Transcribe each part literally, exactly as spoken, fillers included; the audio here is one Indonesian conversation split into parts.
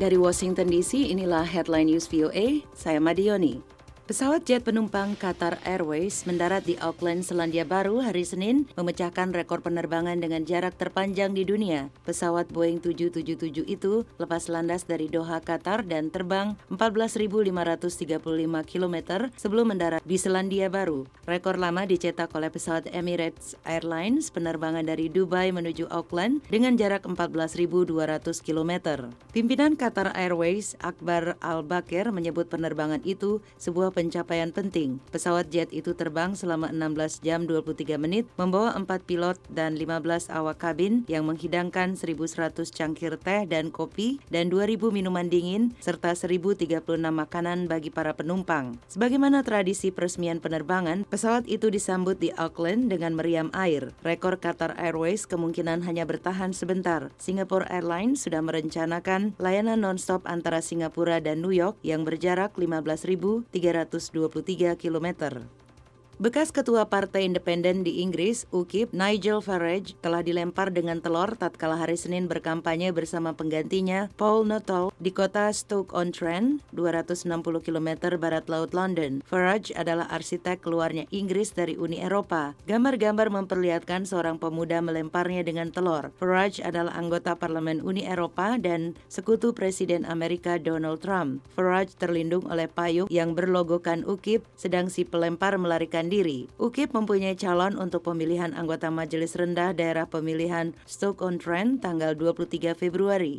Dari Washington D C, inilah Headline News V O A, saya Madioni. Pesawat jet penumpang Qatar Airways mendarat di Auckland, Selandia Baru hari Senin, memecahkan rekor penerbangan dengan jarak terpanjang di dunia. Pesawat Boeing tujuh tujuh tujuh itu lepas landas dari Doha, Qatar dan terbang empat belas ribu lima ratus tiga puluh lima kilometer sebelum mendarat di Selandia Baru. Rekor lama dicetak oleh pesawat Emirates Airlines penerbangan dari Dubai menuju Auckland dengan jarak empat belas ribu dua ratus kilometer. Pimpinan Qatar Airways, Akbar Al-Bakir, menyebut penerbangan itu sebuah pencapaian penting. Pesawat jet itu terbang selama enam belas jam dua puluh tiga menit, membawa empat pilot dan lima belas awak kabin yang menghidangkan seribu seratus cangkir teh dan kopi dan dua ribu minuman dingin serta seribu tiga puluh enam makanan bagi para penumpang. Sebagaimana tradisi peresmian penerbangan, pesawat itu disambut di Auckland dengan meriam air. Rekor Qatar Airways kemungkinan hanya bertahan sebentar. Singapore Airlines sudah merencanakan layanan non-stop antara Singapura dan New York yang berjarak lima belas ribu tiga ratus dua puluh tiga kilometer. Bekas Ketua Partai Independen di Inggris, U K I P, Nigel Farage, telah dilempar dengan telur tatkala hari Senin berkampanye bersama penggantinya, Paul Nuttall, di kota Stoke-on-Trent, dua ratus enam puluh kilometer barat laut London. Farage adalah arsitek keluarnya Inggris dari Uni Eropa. Gambar-gambar memperlihatkan seorang pemuda melemparnya dengan telur. Farage adalah anggota Parlemen Uni Eropa dan sekutu Presiden Amerika Donald Trump. Farage terlindung oleh payung yang berlogokan U K I P, sedang si pelempar melarikan diri. U K I P mempunyai calon untuk pemilihan anggota Majelis Rendah Daerah Pemilihan Stoke-on-Trent tanggal dua puluh tiga Februari.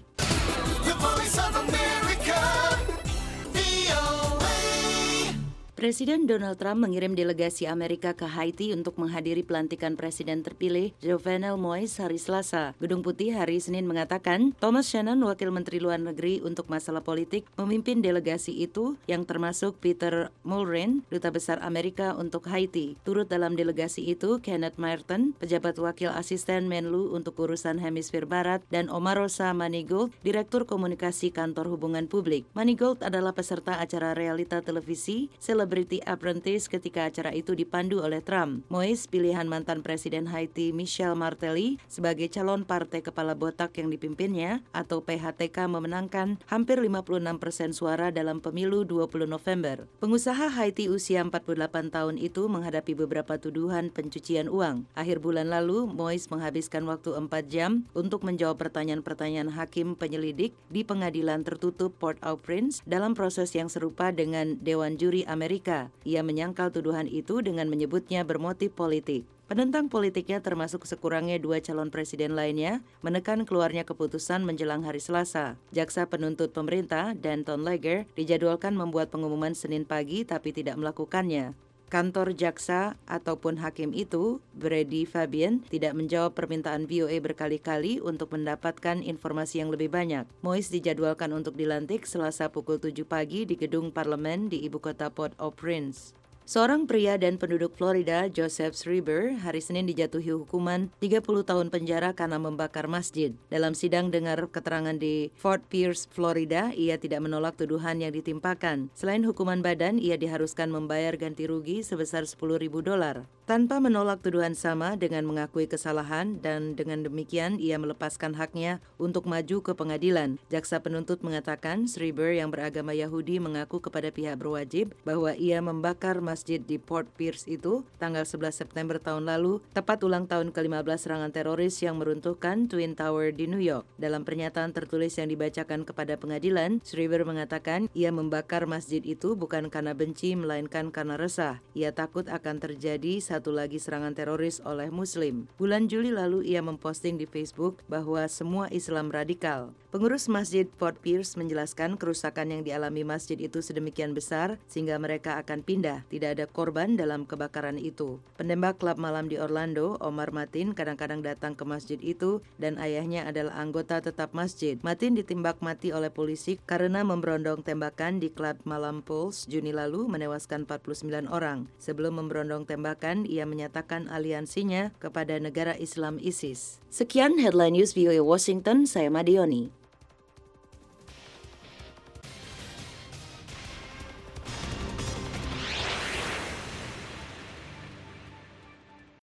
Presiden Donald Trump mengirim delegasi Amerika ke Haiti untuk menghadiri pelantikan presiden terpilih Jovenel Moise hari Selasa. Gedung Putih hari Senin mengatakan Thomas Shannon, wakil Menteri Luar Negeri untuk masalah politik, memimpin delegasi itu yang termasuk Peter Mulroney, Duta Besar Amerika untuk Haiti. Turut dalam delegasi itu Kenneth Martin, pejabat wakil asisten Menlu untuk urusan hemisfer barat, dan Omarosa Manigault, Direktur Komunikasi Kantor Hubungan Publik. Manigault adalah peserta acara realita televisi Celebrity Apprentice ketika acara itu dipandu oleh Trump. Moise, pilihan mantan Presiden Haiti Michel Martelly sebagai calon partai kepala botak yang dipimpinnya atau P H T K, memenangkan hampir lima puluh enam persen suara dalam pemilu dua puluh November. Pengusaha Haiti usia empat puluh delapan tahun itu menghadapi beberapa tuduhan pencucian uang. Akhir bulan lalu, Moise menghabiskan waktu empat jam untuk menjawab pertanyaan-pertanyaan hakim penyelidik di pengadilan tertutup Port-au-Prince dalam proses yang serupa dengan Dewan Juri Amerika. Ia menyangkal tuduhan itu dengan menyebutnya bermotif politik. Penentang politiknya termasuk sekurangnya dua calon presiden lainnya menekan keluarnya keputusan menjelang hari Selasa. Jaksa penuntut pemerintah, Danton Leger, dijadwalkan membuat pengumuman Senin pagi tapi tidak melakukannya. Kantor jaksa ataupun hakim itu, Brady Fabian, tidak menjawab permintaan V O A berkali-kali untuk mendapatkan informasi yang lebih banyak. Moise dijadwalkan untuk dilantik Selasa pukul tujuh pagi di gedung parlemen di ibu kota Port-au-Prince. Seorang pria dan penduduk Florida, Joseph Schreiber, hari Senin dijatuhi hukuman tiga puluh tahun penjara karena membakar masjid. Dalam sidang dengar keterangan di Fort Pierce, Florida, ia tidak menolak tuduhan yang ditimpakan. Selain hukuman badan, ia diharuskan membayar ganti rugi sebesar sepuluh ribu dolar. Tanpa menolak tuduhan sama dengan mengakui kesalahan dan dengan demikian ia melepaskan haknya untuk maju ke pengadilan. Jaksa penuntut mengatakan Schreiber yang beragama Yahudi mengaku kepada pihak berwajib bahwa ia membakar masjid di Port Pierce itu tanggal sebelas September tahun lalu, tepat ulang tahun ke lima belas serangan teroris yang meruntuhkan Twin Tower di New York. Dalam pernyataan tertulis yang dibacakan kepada pengadilan, Schreiber mengatakan ia membakar masjid itu bukan karena benci melainkan karena resah. Ia takut akan terjadi satu lagi serangan teroris oleh Muslim. Bulan Juli lalu ia memposting di Facebook bahwa semua Islam radikal. Pengurus Masjid Fort Pierce menjelaskan kerusakan yang dialami masjid itu sedemikian besar sehingga mereka akan pindah. Tidak ada korban dalam kebakaran itu. Penembak klub malam di Orlando, Omar Matin, kadang-kadang datang ke masjid itu dan ayahnya adalah anggota tetap masjid. Matin ditimbak mati oleh polisi karena memberondong tembakan di klub malam Pulse Juni lalu menewaskan empat puluh sembilan orang. Sebelum memberondong tembakan, ia menyatakan aliansinya kepada negara Islam ISIS. Sekian Headline News V O A Washington, saya Madioni.